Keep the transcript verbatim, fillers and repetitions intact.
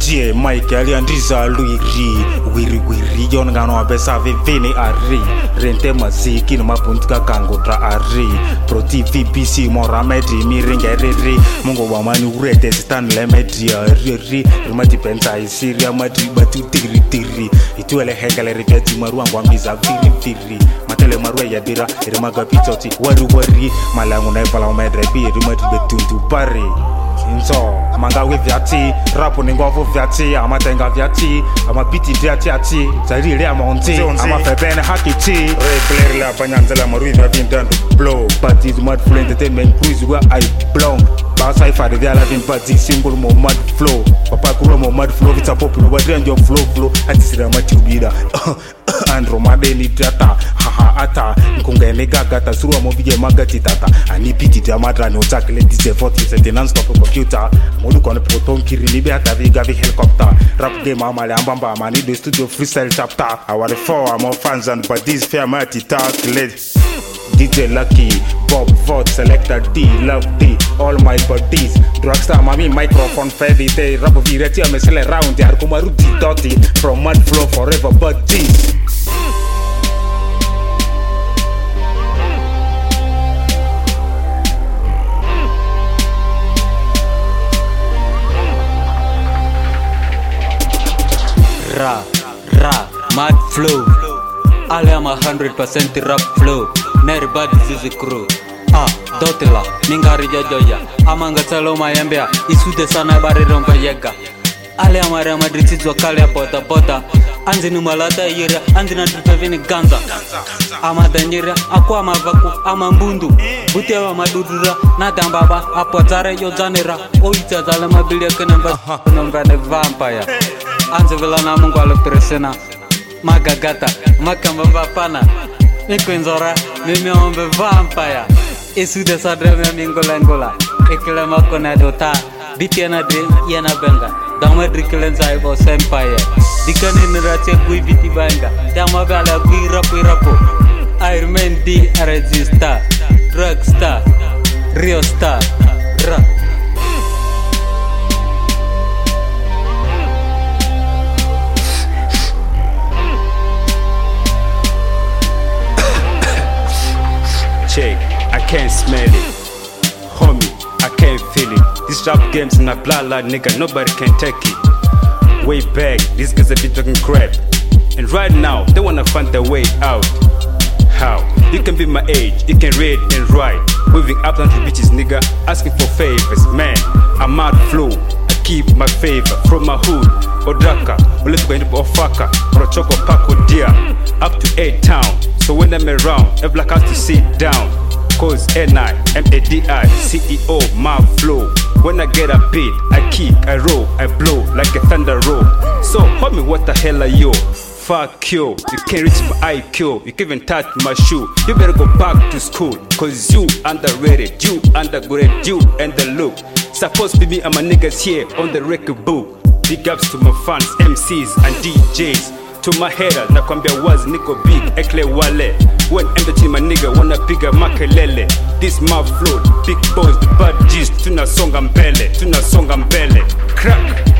Jie Mike aliandiza luiri wiri wiri yon ngano abesa vivini ari rente maziki no mapuntika kangotra ari pro T V B C moramedi miringeriri mungo wa mani urete stan lemedi ari rumati pensa isiria mati batu tiri tiri ituele hengale riveti maruangwa miza viri viri matele marwe ya dira irimaga pitoti waru wari malangu na ipala umedrebi irimati betuntu pari Inzo, manga we viati, rapo ningovo viati, ama tenga viati, ama biti viati ati, zari ile ama onti, ama febene hakiti. Re player la panyanzela marui na vindan blow, but it's mad flow entertainment cruise where I belong. Basa ifa de la vin party single mo mad flow, papa kuro mo mad flow vita popular, but range of flow flow, ati sira matubida. Andro madeni data, haha ata, nkungene gagata, suruwa mo vije magati tata, ani biti dia madra no takle D J forty sete non-stop computer, modu kone proton kiri libe hata viga vi helicopter, rap game amale ambamba mani do studio freestyle chapter, aware four I'm fans and but this fair mighty task led. D J Lucky, Bob Vought, Selector D, Love D, all my buddies. Drugster, mami, microphone, fedi, they rap vireti, I'm a sell around there, Kumaru D Dotty, from mad flow forever, buddies. Ra, ra, mad flow. I am a hundred percent rap flow. Everybody's is a crew. Ah, dotila, ningari jojoya. Amanga saloma yambia, isude sana bare rompa yega. Ale amara madritizwa kale bota bota. Anzinu malata yira, anzina tripevini ganza. Ama danjira, akwa mavaku, ama mbundu. Butewa madudura, na dambaba, apotare yo zanera. Oita zale mabilia kenamba, nombane vampire. Anze vela na mungu alopresena magagata makamba pana nikwenzora mimi ombe vampire isude sadre mimi ngola ngola ekele makona dota bitiana de yana benga dama drikelenza ibo empire dikane nirate gui biti banga dama bala gui rapo rapo Iron Man D resista Rockstar Rio Star ra I can't smell it, homie, I can't feel it. This rap game's in a bloodline, nigga, nobody can take it. Way back, these guys have been talking crap, and right now, they wanna find their way out. How? You can be my age, you can read and write, moving up down to bitches, nigga, asking for favors. Man, I'm mad flow, I keep my favor from my hood, Odaka, or let's go into Ofaka, or a choco pack or deer, up to eight town. So when I'm around, every black has to sit down. Cause N I M A D I C E O, my flow. When I get a beat, I kick, I roll, I blow like a thunder roll. So homie, what the hell are you? Fuck you, you can't reach my I Q, you can't even touch my shoe. You better go back to school, cause you underrated, you undergraded, you and the look. Supposed to be me and my niggas here on the record book. Big ups to my fans, M Cs and D Js. To my header, nakwambia was niko big, ekle wale. When I'm the team, my nigga wanna piga makelele. This my flow, big boys, the bad G's. Tuna songa mbele, tuna songa mbele. Crack.